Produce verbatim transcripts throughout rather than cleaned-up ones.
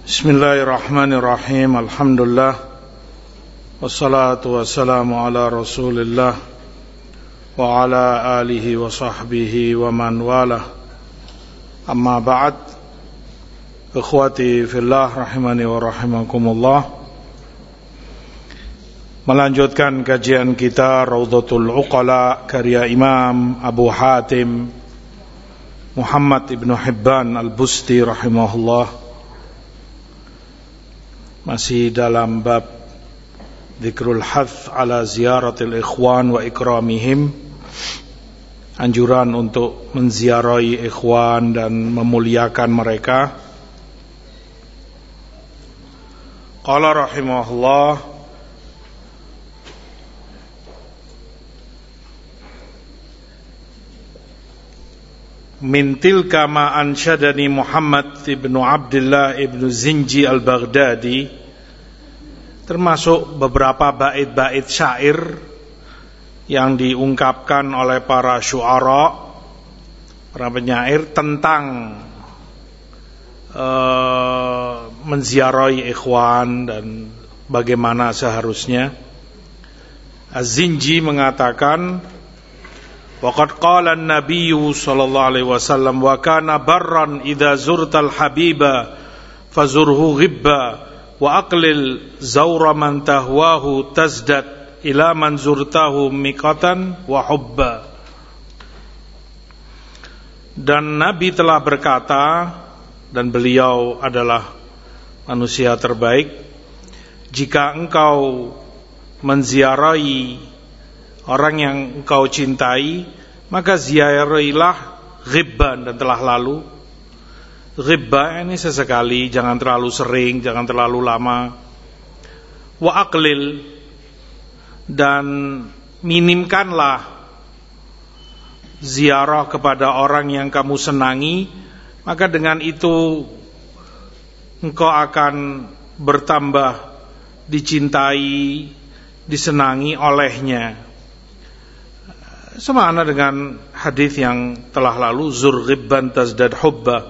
Bismillahirrahmanirrahim. Alhamdulillah. Wassalatu wassalamu ala Rasulillah wa ala alihi wa sahbihi wa man walah. Amma ba'd. Ikhwati fillah rahimani wa rahimakumullah. Melanjutkan kajian kita Raudhatul Uqala karya Imam Abu Hatim Muhammad ibn Hibban al-Busti rahimahullah. Masih dalam bab Dzikrul Hath ala ziyaratil ikhwan wa ikramihim, anjuran untuk menziarahi ikhwan dan memuliakan mereka. Qala rahimahullah, min tilka ma ansyadani Muhammad ibn Abdullah ibn Zinji al-Baghdadi, termasuk beberapa bait-bait syair yang diungkapkan oleh para syuara, para penyair tentang uh, menziarahi ikhwan dan bagaimana seharusnya. Az-Zinji mengatakan, waqad qala an-nabiyyu sallallahu alaihi wasallam wa kana barran idza zurtal habiba fazurhu ghibba wa aqlil zawra man tahwahu tazdad ila man zurtahu miqatan wa hubba. Dan Nabi telah berkata, dan beliau adalah manusia terbaik, jika engkau menziarahi orang yang engkau cintai, maka ziarahilah ghibban, dan telah lalu. Ghibba ini sesekali, jangan terlalu sering, jangan terlalu lama. Wa aqlil, dan minimkanlah ziarah kepada orang yang kamu senangi, maka dengan itu engkau akan bertambah dicintai, disenangi olehnya. Semakna dengan hadis yang telah lalu, zur ghibban tazdad hubba.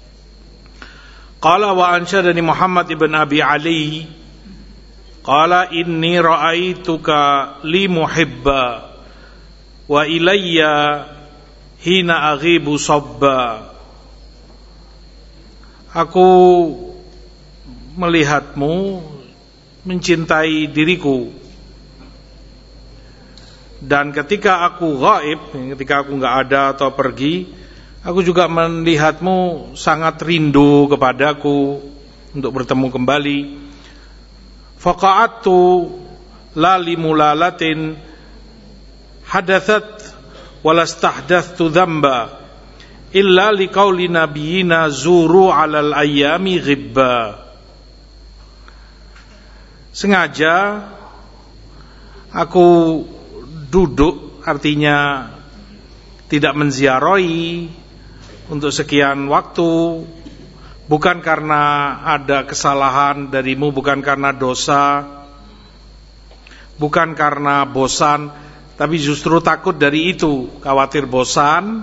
Qala wa ansyadani Muhammad ibn Abi Ali, qala inni ra'aituka li muhibba wa ilayya hina aghibu sabba. Aku melihatmu mencintai diriku, dan ketika aku ghaib, ketika aku enggak ada atau pergi, aku juga melihatmu sangat rindu kepadaku untuk bertemu kembali. Faqa'atu la limulalatin hadathat walastahdathtu dzamba illa liqauli nabiyina zuru 'alal ayyami ghibba. Sengaja aku duduk, artinya tidak menziarahi untuk sekian waktu, bukan karena ada kesalahan darimu, bukan karena dosa, bukan karena bosan, tapi justru takut dari itu, khawatir bosan,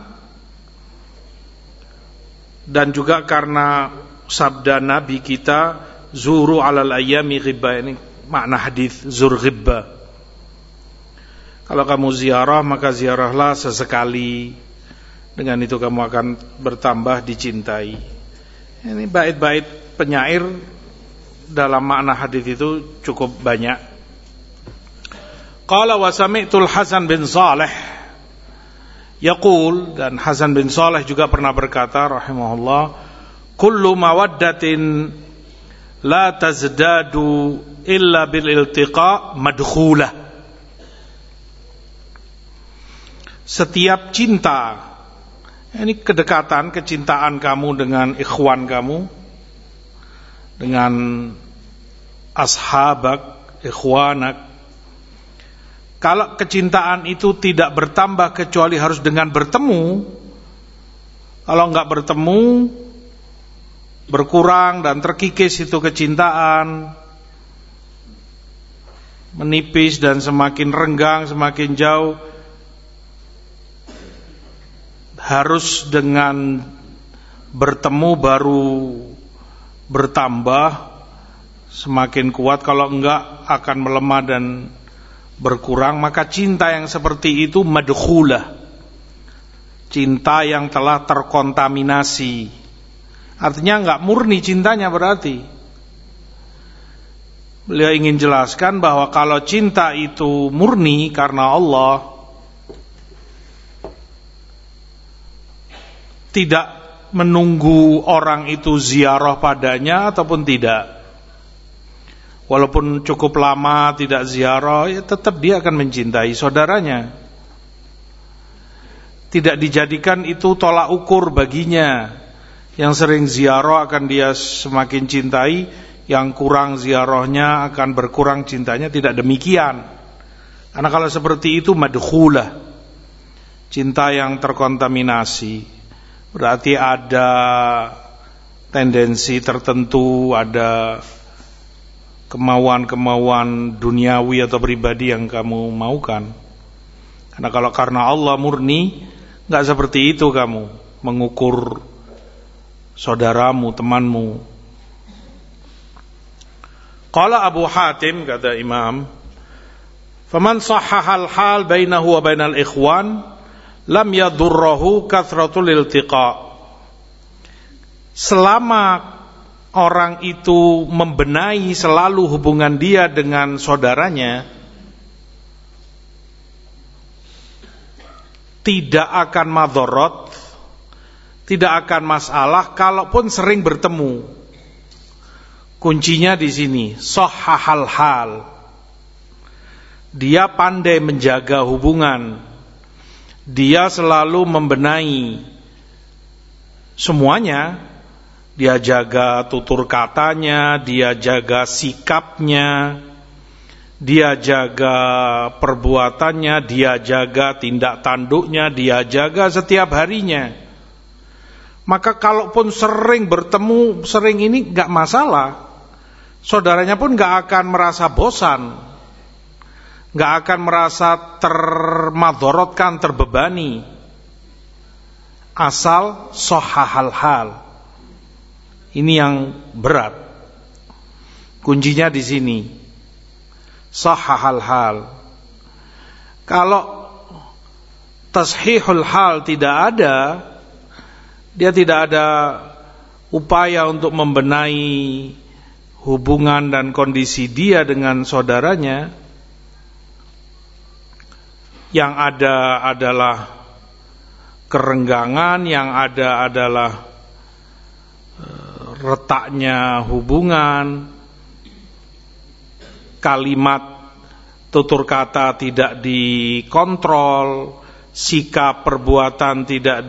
dan juga karena sabda Nabi kita, zuru 'alal ayyami ghibba. Ini makna hadis zur ghibba. Kalau kamu ziarah, maka ziarahlah sesekali. Dengan itu kamu akan bertambah dicintai. Ini bait-bait penyair dalam makna hadis itu cukup banyak. Qala wa sami'tul Hasan bin Saleh yaqul, dan Hasan bin Saleh juga pernah berkata rahimahullah, kullu mawaddatin la tazdadu illa bil iltiqa madkhulah. Setiap cinta, ini kedekatan, kecintaan kamu dengan ikhwan kamu, dengan ashabak, ikhwanak, kalau kecintaan itu tidak bertambah kecuali harus dengan bertemu, kalau enggak bertemu, berkurang dan terkikis itu kecintaan, menipis dan semakin renggang, semakin jauh. Harus dengan bertemu baru bertambah, semakin kuat. Kalau enggak akan melemah dan berkurang. Maka cinta yang seperti itu madkhulah, cinta yang telah terkontaminasi. Artinya enggak murni cintanya berarti. Beliau ingin jelaskan bahwa kalau cinta itu murni karena Allah, tidak menunggu orang itu ziarah padanya ataupun tidak. Walaupun cukup lama tidak ziarah, ya tetap dia akan mencintai saudaranya. Tidak dijadikan itu tolak ukur baginya. Yang sering ziarah akan dia semakin cintai, yang kurang ziarahnya akan berkurang cintanya. Tidak demikian. Karena kalau seperti itu madkhulah, cinta yang terkontaminasi. Berarti ada tendensi tertentu, ada kemauan-kemauan duniawi atau pribadi yang kamu maukan. Karena kalau karena Allah murni, enggak seperti itu kamu mengukur saudaramu, temanmu. Qala Abu Hatim, kata Imam, faman sahhahal hal bainahu wa bainal ikhwan lam yadurruhu kathratul iltiqa. Selama orang itu membenahi selalu hubungan dia dengan saudaranya, tidak akan madharat, tidak akan masalah kalaupun sering bertemu. Kuncinya di sini, sahhahal hal. Dia pandai menjaga hubungan. Dia selalu membenahi semuanya. Dia jaga tutur katanya, dia jaga sikapnya, dia jaga perbuatannya, dia jaga tindak tanduknya, dia jaga setiap harinya. Maka kalaupun sering bertemu, sering ini gak masalah. Saudaranya pun gak akan merasa bosan, gak akan merasa termadorotkan, terbebani. Asal sahhahal hal. Ini yang berat. Kuncinya di sini. Sahhahal hal. Kalau tashihul hal tidak ada, dia tidak ada upaya untuk membenahi hubungan dan kondisi dia dengan saudaranya, yang ada adalah kerenggangan, yang ada adalah retaknya hubungan, kalimat tutur kata tidak dikontrol, sikap perbuatan tidak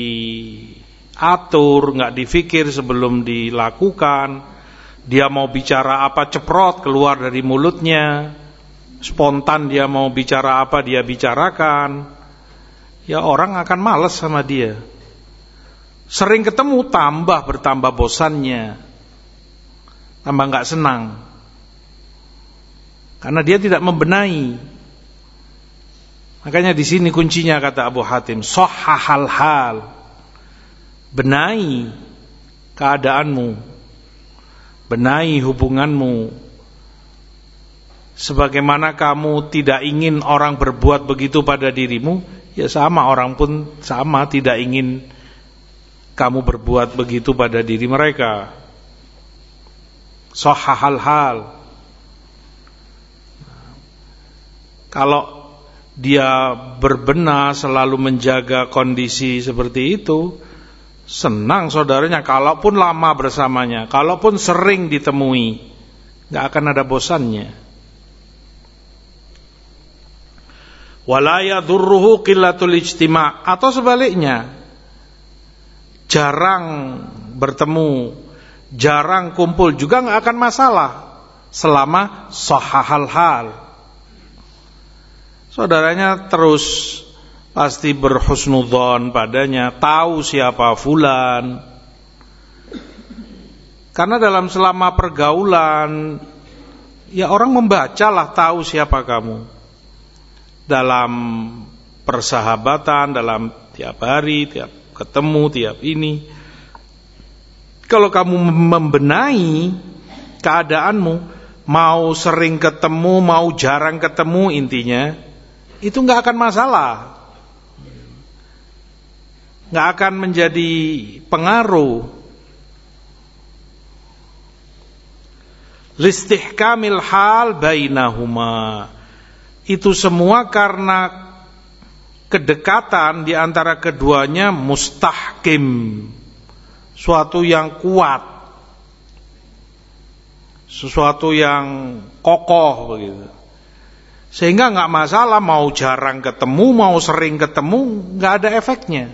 diatur, nggak difikir sebelum dilakukan. Dia mau bicara apa ceprot keluar dari mulutnya, spontan dia mau bicara apa dia bicarakan. Ya orang akan malas sama dia. Sering ketemu tambah bertambah bosannya, tambah gak senang, karena dia tidak membenahi. Makanya di sini kuncinya, kata Abu Hatim, sahhahal hal. Benahi keadaanmu, benahi hubunganmu. Sebagaimana kamu tidak ingin orang berbuat begitu pada dirimu, ya sama orang pun sama tidak ingin kamu berbuat begitu pada diri mereka. Sahhahal hal. Kalau dia berbenah, selalu menjaga kondisi seperti itu, senang saudaranya. Kalaupun lama bersamanya, kalaupun sering ditemui, gak akan ada bosannya. Wala yadurruhu qillatul ijtima', atau sebaliknya, jarang bertemu, jarang kumpul juga gak akan masalah selama sahhahal hal. Saudaranya terus pasti berhusnudzon padanya, tahu siapa fulan. Karena dalam selama pergaulan, ya orang membacalah tahu siapa kamu. Dalam persahabatan, dalam tiap hari, tiap ketemu, tiap ini, Kalau kamu membenahi keadaanmu, mau sering ketemu, mau jarang ketemu, intinya itu nggak akan masalah, nggak akan menjadi pengaruh. Listihkamil hal bainahuma, itu semua karena kedekatan di antara keduanya mustahkim, suatu yang kuat, sesuatu yang kokoh begitu. Sehingga nggak masalah mau jarang ketemu, mau sering ketemu, nggak ada efeknya.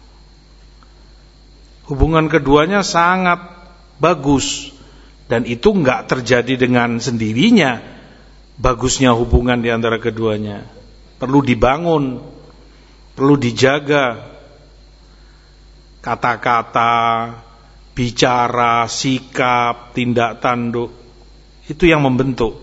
Hubungan keduanya sangat bagus, dan itu nggak terjadi dengan sendirinya. Bagusnya hubungan di antara keduanya perlu dibangun, perlu dijaga. Kata-kata, bicara, sikap, tindak tanduk, itu yang membentuk.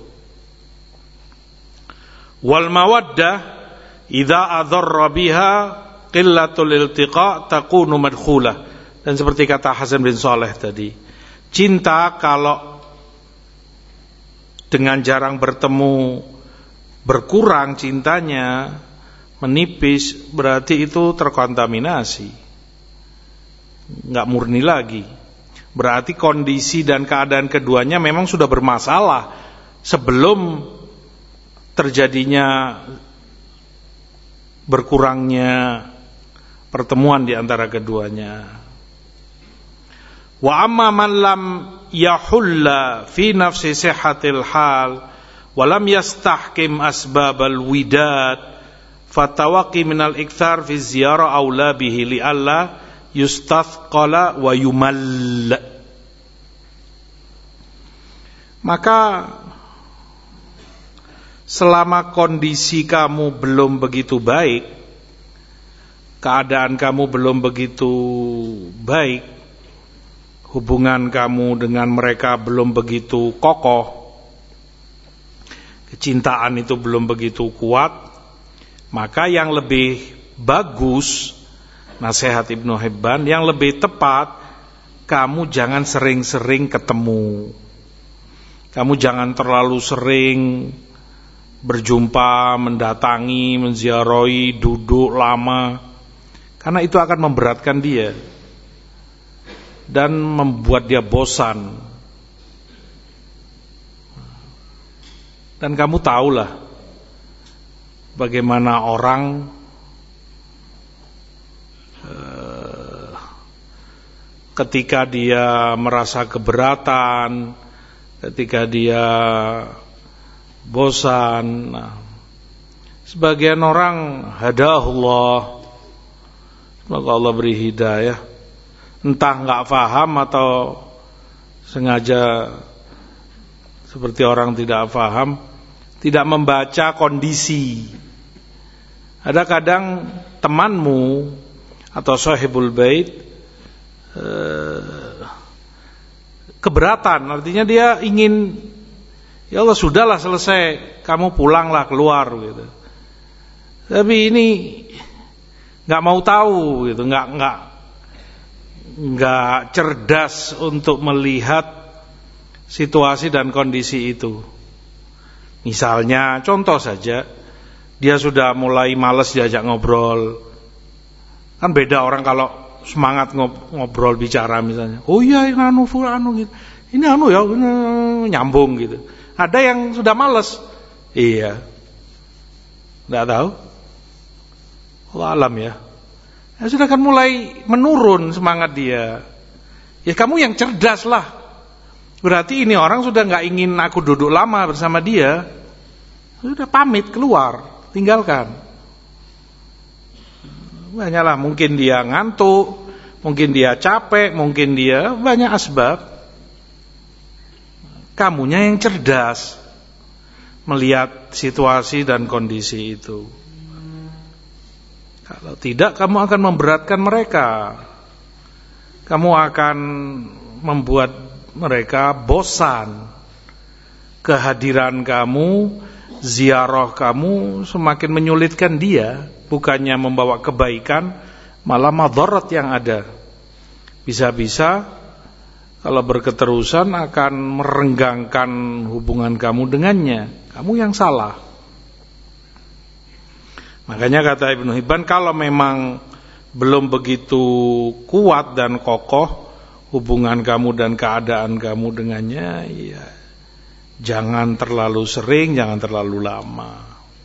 Wal mawaddah idza adharra biha qillatul iltiqa takunu madkhulah. Dan seperti kata Hasan bin Saleh tadi, cinta kalau dengan jarang bertemu berkurang cintanya, menipis, berarti itu terkontaminasi, nggak murni lagi. Berarti kondisi dan keadaan keduanya memang sudah bermasalah sebelum terjadinya berkurangnya pertemuan di antara keduanya. Wa amma man lam yahulla fi nafsi sihhatil hal wa lam yastahkim asbabal widad fatawaqi minal ikthar fi ziyarah aula bihi li alla yustathqala wa yumall. Maka selama kondisi kamu belum begitu baik, keadaan kamu belum begitu baik, hubungan kamu dengan mereka belum begitu kokoh, kecintaan itu belum begitu kuat, maka yang lebih bagus, nasihat Ibnu Hibban, yang lebih tepat, kamu jangan sering-sering ketemu. Kamu jangan terlalu sering berjumpa, mendatangi, menziarahi, duduk lama, karena itu akan memberatkan dia dan membuat dia bosan. Dan kamu tahulah bagaimana orang uh, ketika dia merasa keberatan, ketika dia bosan. Nah, sebagian orang hadahullah, semoga Allah beri hidayah, entah nggak paham atau sengaja seperti orang tidak paham, tidak membaca kondisi. Ada kadang temanmu atau sahibul bait eh, keberatan, artinya dia ingin, ya Allah sudahlah selesai, kamu pulanglah keluar gitu. Tapi ini nggak mau tahu gitu, nggak nggak nggak cerdas untuk melihat situasi dan kondisi itu. Misalnya, contoh saja, dia sudah mulai malas diajak ngobrol. Kan beda orang kalau semangat ngobrol bicara misalnya. Oh iya, ini anu anu gitu. Ini anu ya, ini nyambung gitu. Ada yang sudah malas. Iya. Enggak tahu. Allah alam ya. Ya sudah kan mulai menurun semangat dia. Ya kamu yang cerdas lah. Berarti ini orang sudah enggak ingin aku duduk lama bersama dia. Sudah pamit keluar, tinggalkan. Banyaklah, mungkin dia ngantuk, mungkin dia capek, mungkin dia banyak asbab. Kamunya yang cerdas melihat situasi dan kondisi itu. Kalau tidak, kamu akan memberatkan mereka. Kamu akan membuat mereka bosan. Kehadiran kamu, ziarah kamu semakin menyulitkan dia, bukannya membawa kebaikan, malah madharat yang ada. Bisa-bisa Kalau berketerusan akan merenggangkan hubungan kamu dengannya. Kamu yang salah. Makanya kata Ibnu Hibban, kalau memang belum begitu kuat dan kokoh hubungan kamu dan keadaan kamu dengannya, ya jangan terlalu sering, jangan terlalu lama.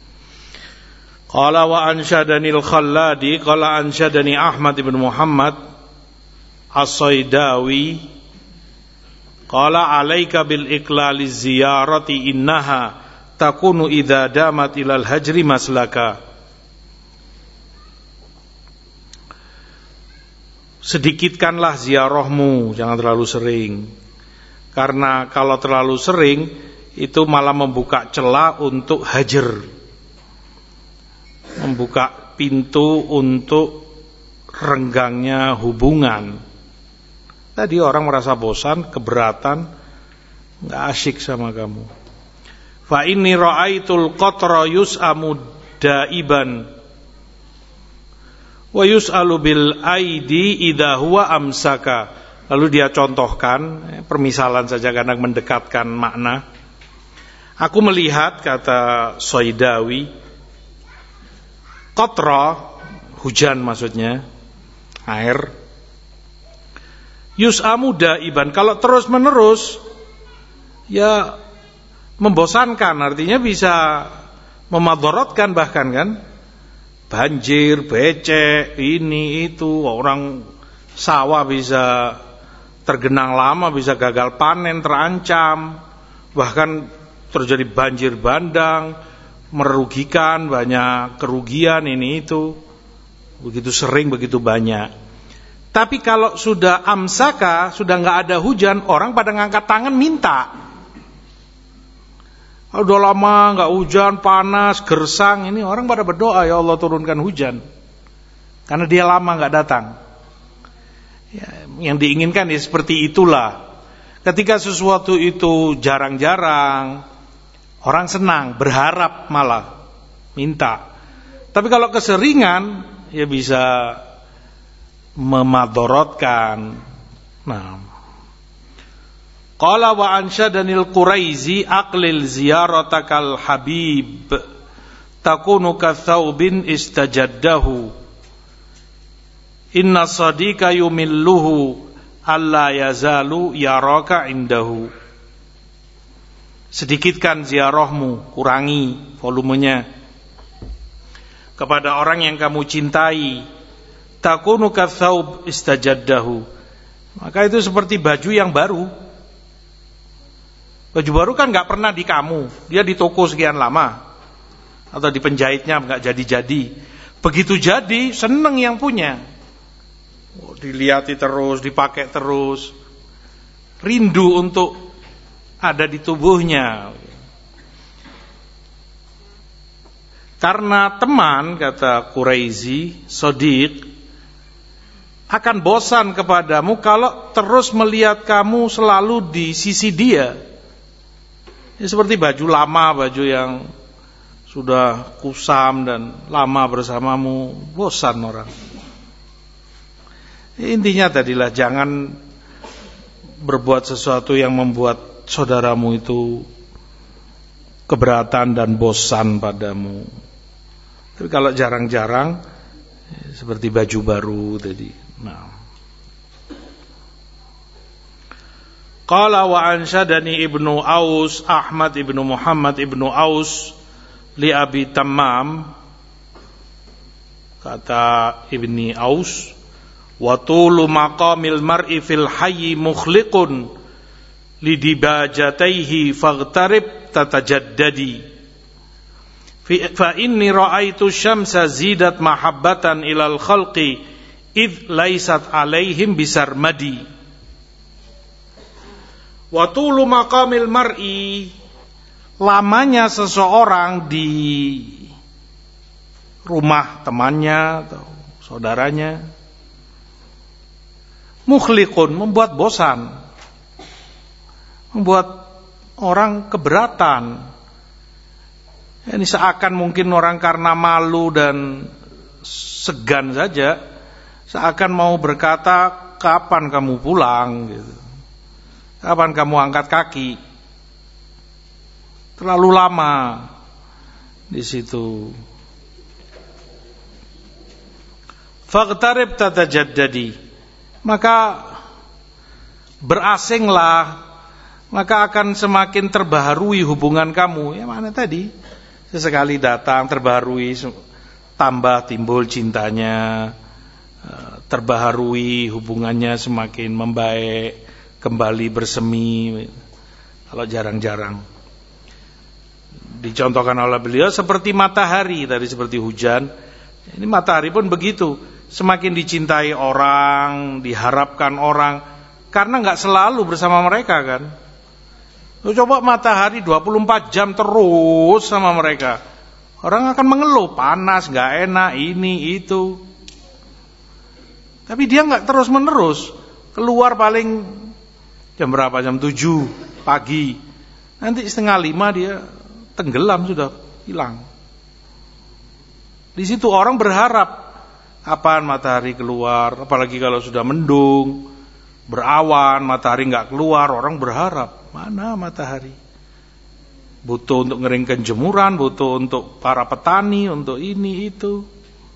Qala wa ansyadani al-Khalladi, qala ansyadani Ahmad ibn Muhammad As-Saydawi, qala alaika bil iklali ziyarati innaha takunu idza damat ilal hajri maslaka. Sedikitkanlah ziarahmu, jangan terlalu sering. Karena kalau terlalu sering itu malah membuka celah untuk hajar, membuka pintu untuk renggangnya hubungan. Tadi orang merasa bosan, keberatan, nggak asyik sama kamu. Fa inni ra'aitul qatra yus'amu daiban wa yus'alu bil aidi idza huwa amsaka. Lalu dia contohkan, permisalan saja karena mendekatkan makna. Aku melihat, kata Saydawi, qatra, hujan maksudnya, air, yus'amu daiban, kalau terus menerus ya membosankan, artinya bisa memadharatkan bahkan kan. Banjir, becek, ini itu, orang sawah bisa tergenang lama, bisa gagal panen, terancam, bahkan terjadi banjir bandang, merugikan, banyak kerugian ini itu, begitu sering, begitu banyak. Tapi kalau sudah amsaka, sudah nggak ada hujan, orang pada ngangkat tangan minta. Udah lama nggak hujan, panas, gersang, ini orang pada berdoa, ya Allah turunkan hujan, karena dia lama nggak datang. Ya, yang diinginkan ya seperti itulah. Ketika sesuatu itu jarang-jarang, orang senang, berharap malah minta. Tapi kalau keseringan, ya bisa memadharatkan. Nah, qala wa ansyadanil Quraizi aqlil ziyaratakal habib takunu kathaubin istajaddahu inna sadiqa yumilluhu alla yazalu yaraka indahu. Sedikitkan ziarahmu, kurangi volumenya kepada orang yang kamu cintai. Takunu kathaub istajaddahu, maka itu seperti baju yang baru. Baju baru kan gak pernah di kamu, dia di toko sekian lama, atau di penjahitnya gak jadi-jadi. Begitu jadi, seneng yang punya, oh, dilihat terus, dipakai terus, rindu untuk ada di tubuhnya. Karena teman, kata Quraizi, Sadiq, akan bosan kepadamu kalau terus melihat kamu selalu di sisi dia. Ini seperti baju lama, baju yang sudah kusam dan lama bersamamu, bosan orang. Intinya tadilah, jangan berbuat sesuatu yang membuat saudaramu itu keberatan dan bosan padamu. Tapi kalau jarang-jarang, seperti baju baru tadi. Nah, qala wa ansyadani Ibnu Aus Ahmad Ibnu Muhammad Ibnu Aus li Abi Tammam, kata Ibni Aus, wa tulu maqamil mar'i fil hayyi mukhliqun lidibajataihi faghtarib tatajaddadi fa inni ra'aitu syamsa zidat mahabbatan ilal khalqi id laisat alaihim bisarmadi. Wa tulu maqamil mar'i, lamanya seseorang di rumah temannya atau saudaranya, mukhliqun, membuat bosan, membuat orang keberatan. Ini seakan mungkin orang karena malu dan segan saja, seakan mau berkata, kapan kamu pulang gitu. Kapan kamu angkat kaki? Terlalu lama di situ. Faqtarib tatajaddadi, maka berasinglah, maka akan semakin terbaharui hubungan kamu. Ya mana tadi? Sesekali datang terbaharui, tambah timbul cintanya, terbaharui hubungannya, semakin membaik, kembali bersemi. Kalau jarang-jarang, dicontohkan oleh beliau seperti matahari tadi, seperti hujan. Ini matahari pun begitu, semakin dicintai orang, diharapkan orang, karena nggak selalu bersama mereka kan. Coba matahari dua puluh empat jam terus sama mereka, orang akan mengeluh, panas, nggak enak, ini itu. Tapi dia nggak terus menerus, keluar paling jam berapa? Jam tujuh pagi, nanti setengah lima dia tenggelam, sudah hilang. Di situ orang berharap kapan matahari keluar, apalagi kalau sudah mendung, berawan, matahari nggak keluar, orang berharap mana matahari. Butuh untuk ngeringkan jemuran, butuh untuk para petani, untuk ini itu.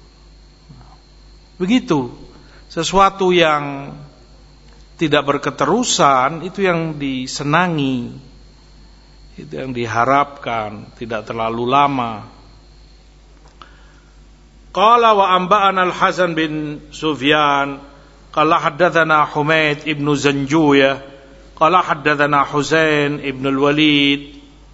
Begitu. Sesuatu yang tidak berketerusan itu yang disenangi, itu yang diharapkan, tidak terlalu lama. Qala wa amba'ana al-Hasan bin Sufyan qala haddatsana Humaid ibn Zanjuyah qala haddatsana Husain ibn al-Walid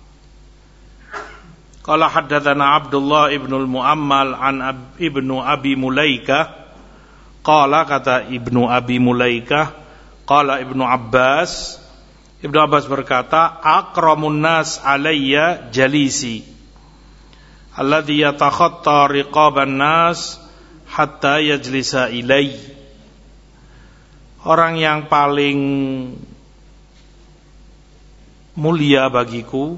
qala haddatsana Abdullah ibn al-Muammal an Ab- ibnu Abi Mulaikah qala kata ibnu Abi Mulaikah qala ibnu Abbas, Ibnu Abbas berkata, akramun nas alayya jalisi alladhi yatakhatta riqaban nas hatta yajlisa ilai. Orang yang paling mulia bagiku,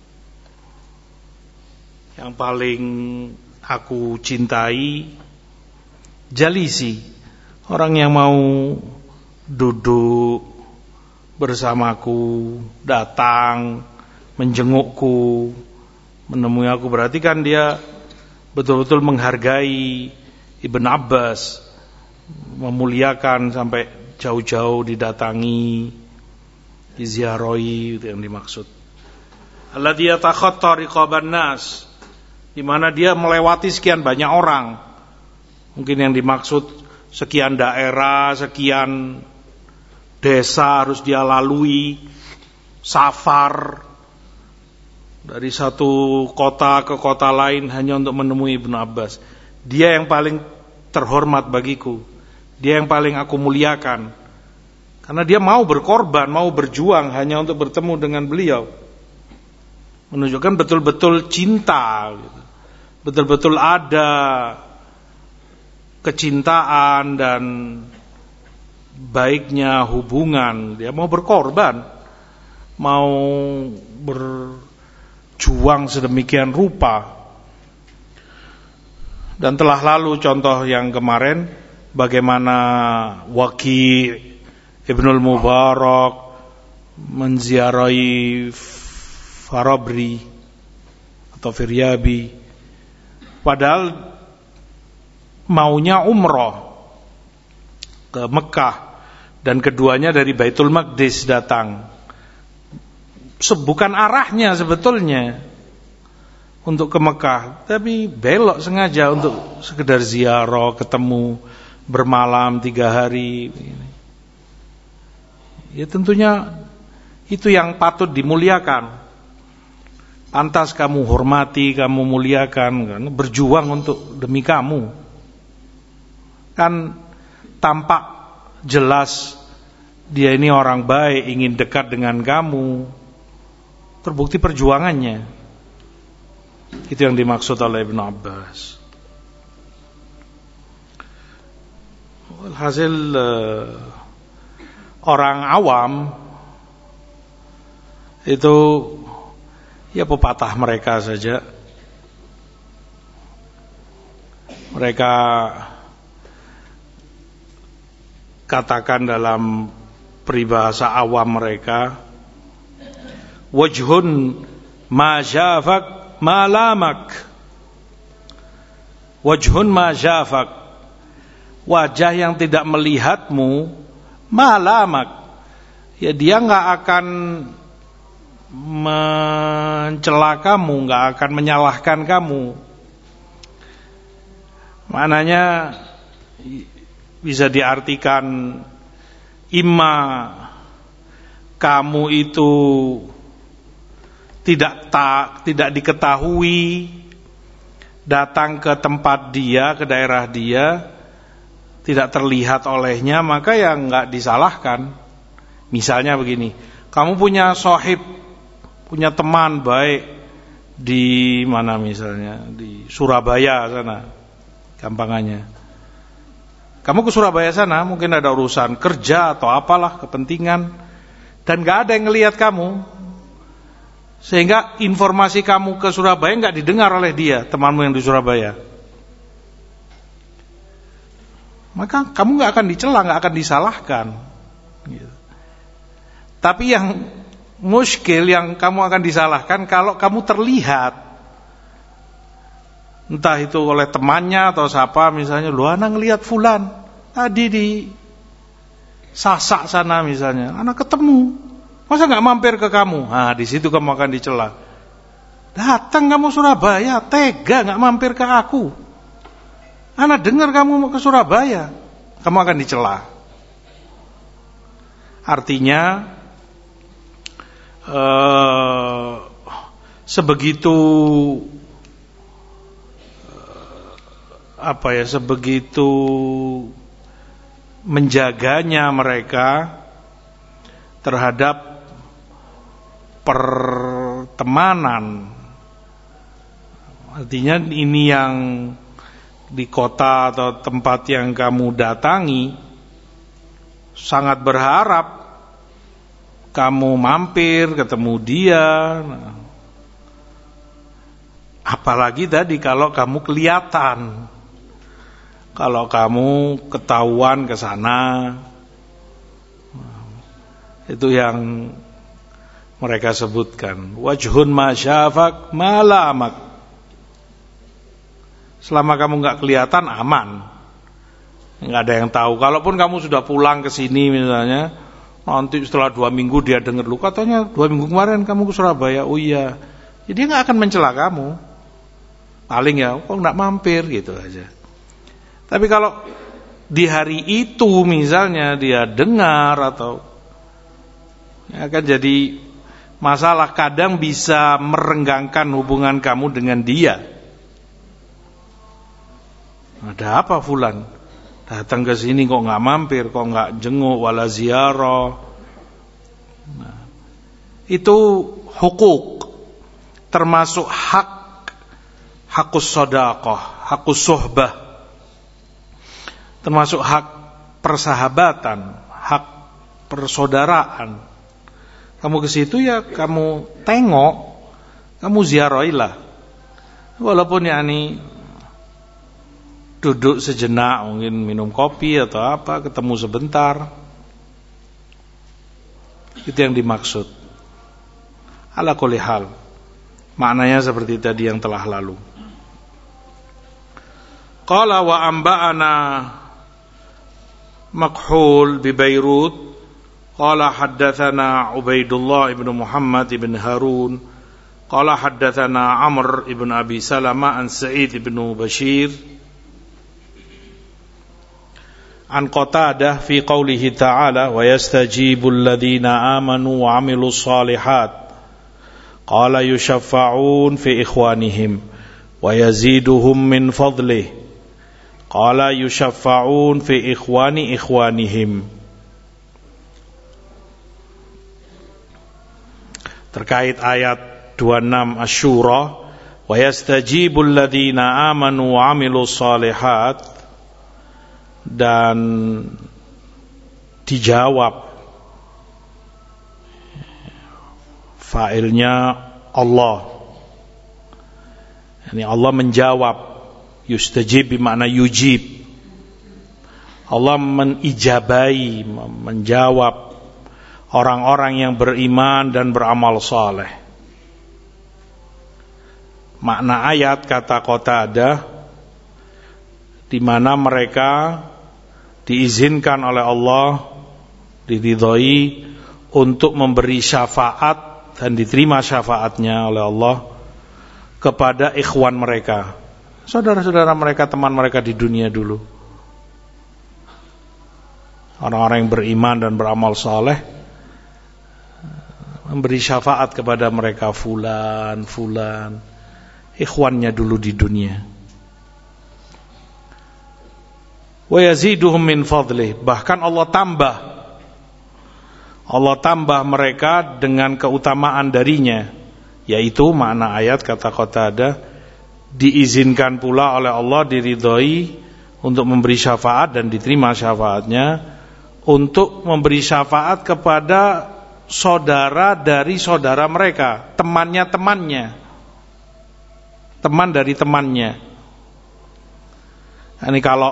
yang paling aku cintai, jalisi, orang yang mau duduk bersamaku, datang menjengukku, menemui aku, berarti kan dia betul-betul menghargai Ibn Abbas, memuliakan, sampai jauh-jauh didatangi, diziarahi, itu yang dimaksud. Alladzi yatakhatta riqaban nas, di mana dia melewati sekian banyak orang. Mungkin yang dimaksud sekian daerah, sekian desa harus dia lalui, safar dari satu kota ke kota lain hanya untuk menemui Ibnu Abbas. Dia yang paling terhormat bagiku, dia yang paling aku muliakan, karena dia mau berkorban, mau berjuang hanya untuk bertemu dengan beliau, menunjukkan betul-betul cinta, betul-betul ada kecintaan dan baiknya hubungan. Dia mau berkorban, mau berjuang sedemikian rupa. Dan telah lalu contoh yang kemarin, bagaimana Waqi' Ibnul Mubarak menziarahi Farabri atau Firyabi, padahal maunya umrah ke Mekah, dan keduanya dari Baitul Maqdis datang. Bukan arahnya sebetulnya untuk ke Mekah, tapi belok sengaja untuk sekedar ziarah, ketemu, bermalam tiga hari. Ya tentunya itu yang patut dimuliakan, pantas kamu hormati, kamu muliakan, kan? Berjuang untuk demi kamu. Kan tampak jelas dia ini orang baik, ingin dekat dengan kamu, terbukti perjuangannya. Itu yang dimaksud oleh Ibnu Abbas. Hasil uh, orang awam itu ya pepatah mereka saja. Mereka katakan dalam peribahasa awam mereka, wajhun ma syafak ma lamak. Wajhun ma syafak, wajah yang tidak melihatmu, ma lamak, ya dia enggak akan mencela kamu, enggak akan menyalahkan kamu. Maknanya bisa diartikan imma kamu itu tidak tak tidak diketahui, datang ke tempat dia, ke daerah dia, tidak terlihat olehnya, maka ya enggak disalahkan. Misalnya begini, kamu punya sohib, punya teman baik di mana misalnya, di Surabaya sana, gampangannya. Kamu ke Surabaya sana, mungkin ada urusan kerja atau apalah, kepentingan, dan gak ada yang ngelihat kamu, sehingga informasi kamu ke Surabaya gak didengar oleh dia, temanmu yang di Surabaya. Maka kamu gak akan dicela, gak akan disalahkan gitu. Tapi yang muskil, yang kamu akan disalahkan kalau kamu terlihat, entah itu oleh temannya atau siapa, misalnya, lu anak ngelihat fulan tadi di Sasak sana misalnya, anak ketemu, masa nggak mampir ke kamu? Nah, di situ kamu akan dicela. Datang kamu Surabaya, tega nggak mampir ke aku. Anak dengar kamu mau ke Surabaya, kamu akan dicela. Artinya eh, sebegitu apa ya, sebegitu menjaganya mereka terhadap pertemanan. Artinya ini yang di kota atau tempat yang kamu datangi, sangat berharap kamu mampir ketemu dia. Nah, apalagi tadi kalau kamu kelihatan, kalau kamu ketahuan ke sana, itu yang mereka sebutkan, wajhun ma syafak ma lamak. Selama kamu enggak kelihatan, aman, enggak ada yang tahu. Kalaupun kamu sudah pulang ke sini misalnya, nanti setelah dua minggu dia dengar, lu katanya dua minggu kemarin kamu ke Surabaya. Oh iya, jadi dia enggak akan mencela kamu. Paling ya, kok enggak mampir gitu aja. Tapi kalau di hari itu misalnya dia dengar, atau ya akan jadi masalah, kadang bisa merenggangkan hubungan kamu dengan dia. Ada apa fulan? Datang ke sini kok nggak mampir, kok nggak jenguk, wala ziarah. Nah, itu hukuk, termasuk hak, hakus shadaqah, hakus suhbah, termasuk hak persahabatan, hak persaudaraan. Kamu ke situ ya kamu tengok, kamu ziarahilah. Walaupun ya ini duduk sejenak, mungkin minum kopi atau apa, ketemu sebentar. Itu yang dimaksud. Ala kulli hal, maknanya seperti tadi yang telah lalu. Qala wa amba'ana Makhul bi Beirut qala haddatsana Ubaidullah ibn Muhammad ibn Harun qala haddatsana Amr ibn Abi Salamah an Sa'id ibn Bashir an Qatadah fi qawlihi ta'ala wa yastajibul ladzina amanu wa 'amilus shalihat qala yushaffa'un fi ikhwanihim wa yaziduhum min fadlihi qala yushaffa'un fi ikhwani ikhwanihim. Terkait ayat dua puluh enam Asy-Syura, wa yastajibul ladzina amanu wa 'amilus shalihat, dan dijawab, fa'ilnya Allah, yani Allah menjawab. Yustajib bermakna yujib, Allah menijabai, menjawab orang-orang yang beriman dan beramal saleh. Makna ayat kata Qatadah, di mana mereka diizinkan oleh Allah, diridhoi untuk memberi syafaat dan diterima syafaatnya oleh Allah kepada ikhwan mereka, saudara-saudara mereka, teman mereka di dunia dulu. Orang-orang yang beriman dan beramal saleh memberi syafaat kepada mereka, fulan, fulan, ikhwannya dulu di dunia. Wa yaziduhum min fadlih, bahkan Allah tambah Allah tambah mereka dengan keutamaan darinya, yaitu makna ayat kata Qatadah, diizinkan pula oleh Allah, diridhoi untuk memberi syafaat dan diterima syafaatnya, untuk memberi syafaat kepada saudara dari saudara mereka, temannya temannya, teman dari temannya. Ini kalau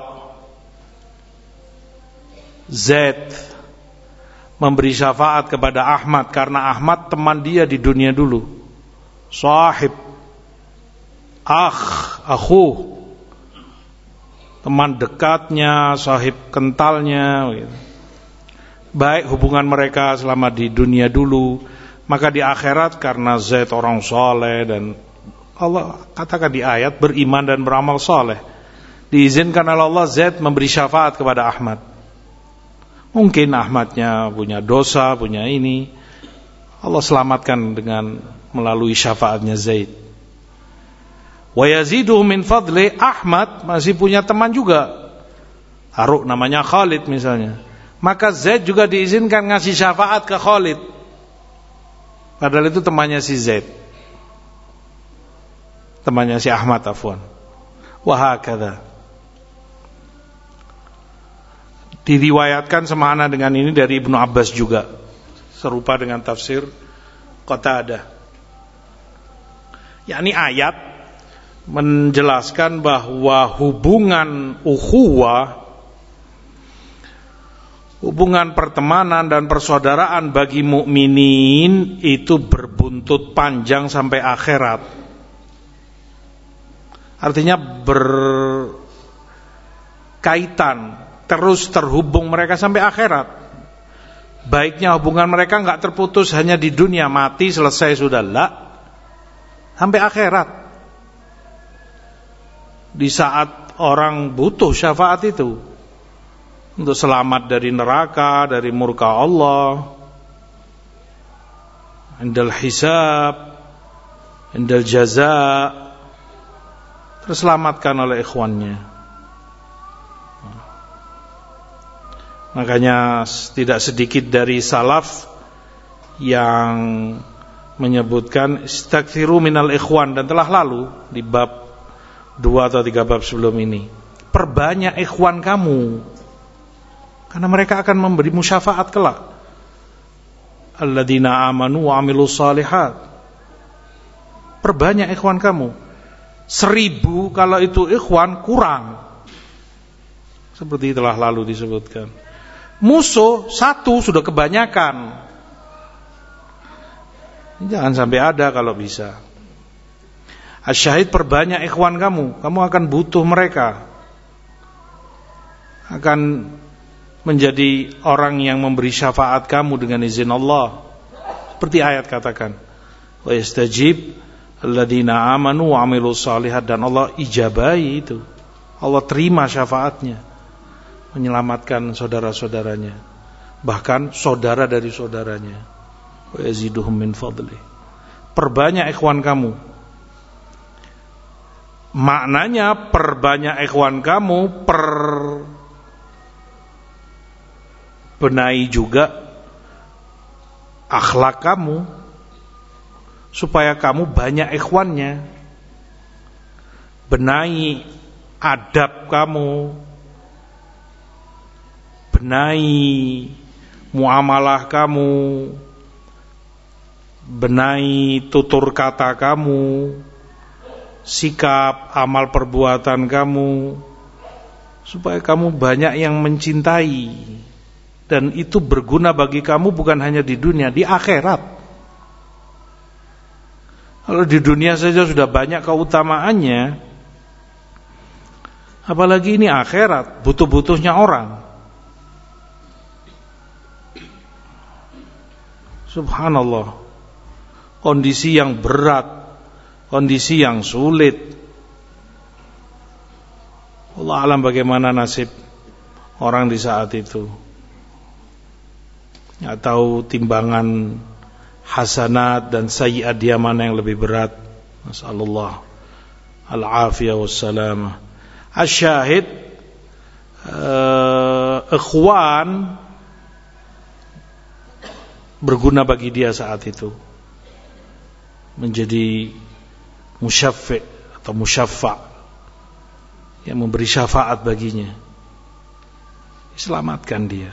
Zaid memberi syafaat kepada Ahmad, karena Ahmad teman dia di dunia dulu, sahib, akh, akhu, teman dekatnya, sahib kentalnya, baik hubungan mereka selama di dunia dulu, maka di akhirat karena Zaid orang soleh, dan Allah katakan di ayat beriman dan beramal soleh, diizinkan oleh Allah Zaid memberi syafaat kepada Ahmad. Mungkin Ahmadnya punya dosa, punya ini, Allah selamatkan dengan melalui syafaatnya Zaid. Wa yaziduhu min fadli, Ahmad masih punya teman juga, taruh namanya Khalid misalnya, maka Zaid juga diizinkan ngasih syafaat ke Khalid, padahal itu temannya si Zaid, temannya si Ahmad afwan. Wa hakadha, diriwayatkan semana dengan ini dari Ibnu Abbas juga, serupa dengan tafsir Qatadah. Yakni ayat menjelaskan bahwa hubungan ukhuwah, hubungan pertemanan dan persaudaraan bagi mukminin itu berbuntut panjang sampai akhirat. Artinya berkaitan, terus terhubung mereka sampai akhirat. Baiknya hubungan mereka enggak terputus hanya di dunia, mati selesai sudah, la, sampai akhirat. Di saat orang butuh syafaat itu untuk selamat dari neraka, dari murka Allah, indal hisab, indal jaza, terselamatkan oleh ikhwannya. Makanya tidak sedikit dari salaf yang menyebutkan istaghfiru minal ikhwan, dan telah lalu di bab dua atau tiga bab sebelum ini, perbanyak ikhwan kamu, karena mereka akan memberimu syafaat kelak. Alladzina amanu wa amilus shalihat, perbanyak ikhwan kamu. Seribu kalau itu ikhwan kurang, seperti telah lalu disebutkan. Musuh satu sudah kebanyakan, jangan sampai ada kalau bisa. Asyahid, perbanyak ikhwan kamu, kamu akan butuh mereka, akan menjadi orang yang memberi syafaat kamu dengan izin Allah, seperti ayat katakan, wa yastajib alladzina amanu wa amilus shalihat, dan Allah ijabai itu, Allah terima syafaatnya, menyelamatkan saudara-saudaranya, bahkan saudara dari saudaranya. Wa yaziduhum min fadli, perbanyak ikhwan kamu. Maknanya perbanyak ikhwan kamu, perbenahi juga akhlak kamu, supaya kamu banyak ikhwannya. Benahi adab kamu, benahi muamalah kamu, benahi tutur kata kamu, sikap, amal perbuatan kamu, supaya kamu banyak yang mencintai, Dan itu berguna bagi kamu bukan hanya di dunia, di akhirat. Kalau di dunia saja sudah banyak keutamaannya, apalagi ini akhirat, butuh-butuhnya orang. Subhanallah. Kondisi yang berat, kondisi yang sulit. Allah alam bagaimana nasib orang di saat itu. Atau timbangan hasanat dan sayyi'at dia mana yang lebih berat. Nasallallahu al-afiyah wassalamah. Asyahid uh, ikhwan berguna bagi dia saat itu, menjadi musyaffi' atau musyaffa' yang memberi syafaat baginya, selamatkan dia.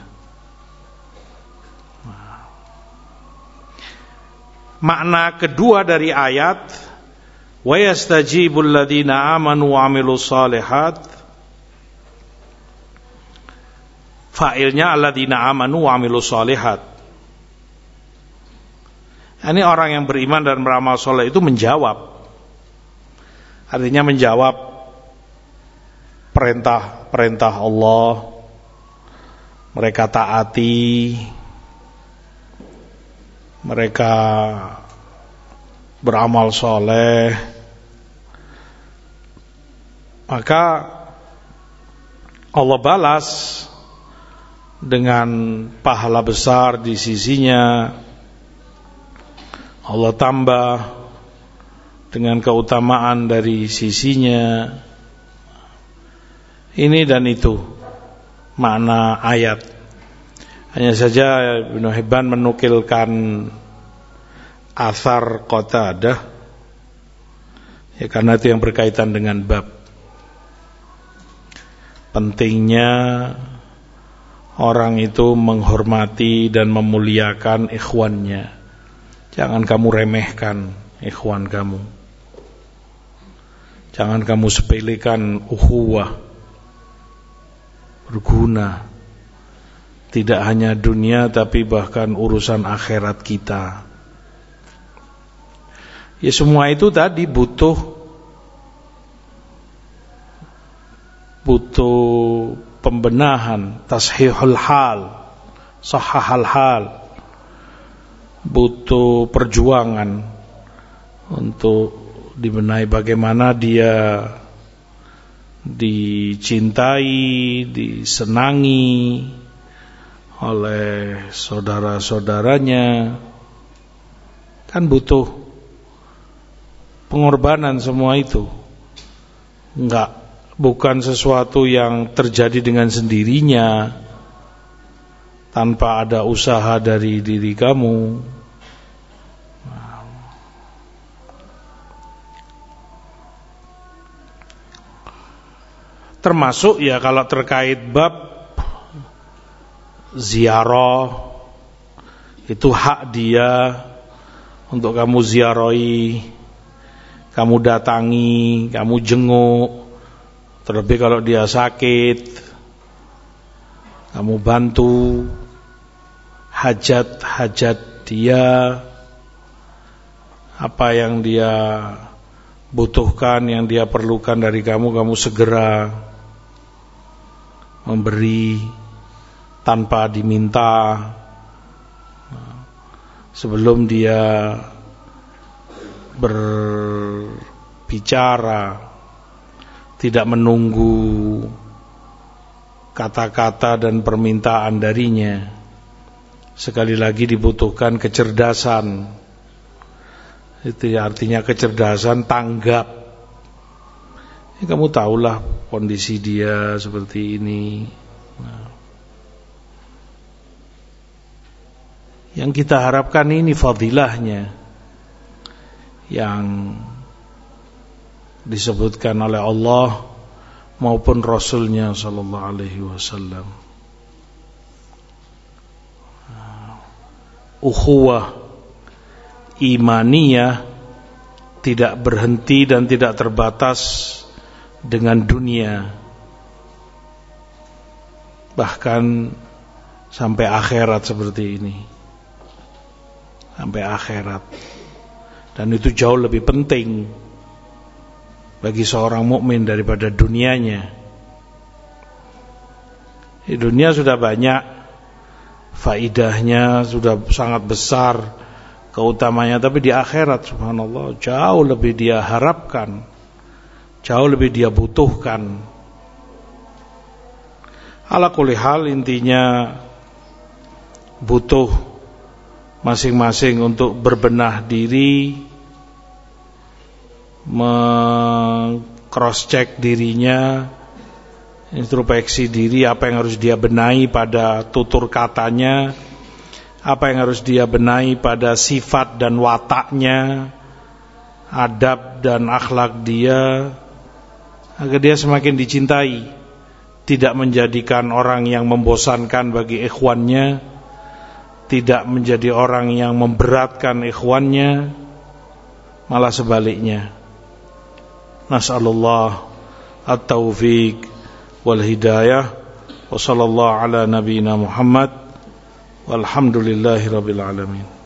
Makna kedua dari ayat wa yastajibul ladzina amanu wa amilus shalihat, fa'ilnya alladzina amanu wa amilus shalihat. Ini orang yang beriman dan beramal soleh itu menjawab, artinya menjawab perintah-perintah Allah, mereka taati, mereka beramal soleh, maka Allah balas dengan pahala besar di sisinya. Allah tambah dengan keutamaan dari sisinya. Ini dan itu makna ayat. Hanya saja Ibnu Hibban menukilkan athar Qatadah, ya karena itu yang berkaitan dengan bab. Pentingnya orang itu menghormati dan memuliakan ikhwannya. Jangan kamu remehkan ikhwan kamu. Jangan kamu sepelekan ukhuwah. Berguna. Tidak hanya dunia tapi bahkan urusan akhirat kita. Ya semua itu tadi butuh butuh pembenahan, tashihul hal, sahahal hal. Butuh perjuangan untuk dibenahi bagaimana dia dicintai, disenangi oleh saudara-saudaranya. Kan butuh pengorbanan semua itu. Enggak, bukan sesuatu yang terjadi dengan sendirinya tanpa ada usaha dari diri kamu. Termasuk ya kalau terkait bab ziarah, itu hak dia untuk kamu ziarahi, kamu datangi, kamu jenguk. Terlebih kalau dia sakit, kamu bantu hajat-hajat dia, apa yang dia butuhkan, yang dia perlukan dari kamu, kamu segera memberi tanpa diminta, sebelum dia berbicara, tidak menunggu kata-kata dan permintaan darinya. Sekali lagi dibutuhkan kecerdasan. Itu artinya kecerdasan tanggap. Ya, kamu tahulah kondisi dia seperti ini. Nah, yang kita harapkan ini fadilahnya yang disebutkan oleh Allah maupun Rasulnya sallallahu alaihi wasallam. Ukhuwah imaniyah tidak berhenti dan tidak terbatas dengan dunia. Bahkan sampai akhirat seperti ini. Sampai akhirat. Dan itu jauh lebih penting bagi seorang mukmin daripada dunianya. Di dunia sudah banyak faidahnya, sudah sangat besar keutamanya, tapi di akhirat subhanallah jauh lebih dia harapkan, jauh lebih dia butuhkan. Ala kulli hal, intinya butuh masing-masing untuk berbenah diri, cross check dirinya, introspeksi diri, apa yang harus dia benahi pada tutur katanya, apa yang harus dia benahi pada sifat dan wataknya, adab dan akhlak dia, agar dia semakin dicintai, tidak menjadikan orang yang membosankan bagi ikhwannya, tidak menjadi orang yang memberatkan ikhwannya, malah sebaliknya. Nas'alullah at-taufiq wal hidayah, wa sallallahu ala nabiyyina Muhammad walhamdulillahi rabbil alamin.